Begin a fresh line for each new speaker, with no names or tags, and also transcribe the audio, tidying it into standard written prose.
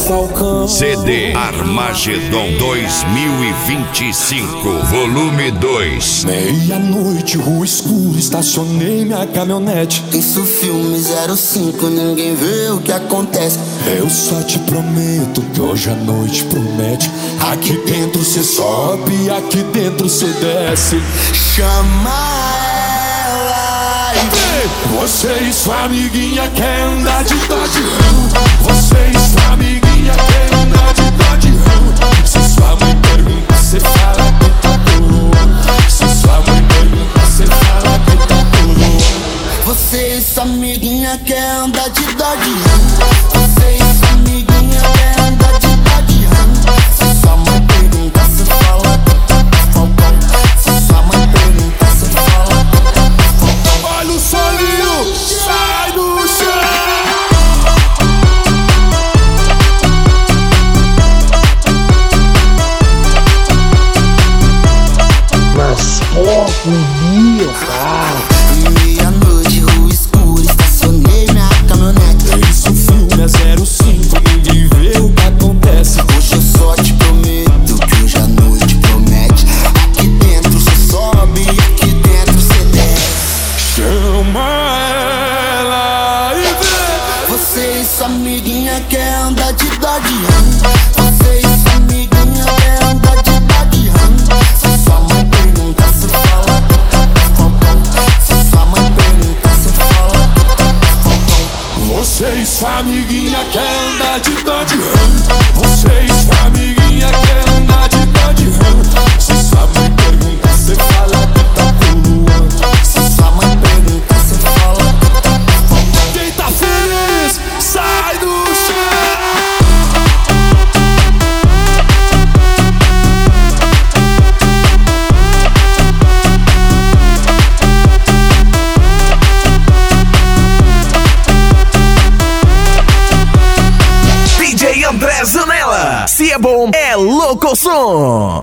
Falcão.
CD Armagedon 2025, volume 2.
Meia-noite, rua escura, estacionei minha caminhonete.
Isso filme 05, ninguém vê o que acontece.
Eu só te prometo que hoje a noite promete. Aqui dentro cê sobe, aqui dentro cê desce.
Chama ela e
Ei, você e sua amiguinha quer andar de Dodge Ram. Você e sua amiguinha quer andar de Dodge Ram. Se sua mãe pergunta, cê fala que tá coroa. Se sua mãe pergunta, cê fala que tá coroa.
você e sua amiguinha quer andar de Dodge Ram. Você e sua amiguinha quer andar de Dodge Ram. Se sua mãe pergunta, cê fala que tá com Falcão. Se sua mãe pergunta, cê fala que tá com Falcão.
Olha o solinho, sai do chão.
Mas pouco dia, cara.
Meia-noite, rua escura, estacionei minha caminhonete.
Isso filme é 05, ninguém vê o que acontece.
Hoje eu só te prometo que hoje a noite promete. Aqui dentro cê sobe, aqui dentro cê desce.
Chama ela e vê.
Você e sua amiguinha quer andar de Dodge Ram. Você e sua amiguinha quer andar de Dodge Ram. Se sua mãe pergunta, cê fala que tá com Falcão. Se sua mãe pergunta, cê fala que tá com Falcão.
Você e sua amiguinha quer andar de Dodge Ram. Você e sua amiguinha quer andar de Dodge Ram. Se sua mãe pergunta, cê fala que tá coroa.
Se sua mãe pergunta, cê fala que tá com Falcão.
Quem tá feliz, sai do chão.
DJ André Zanella, se é bom, é louco som.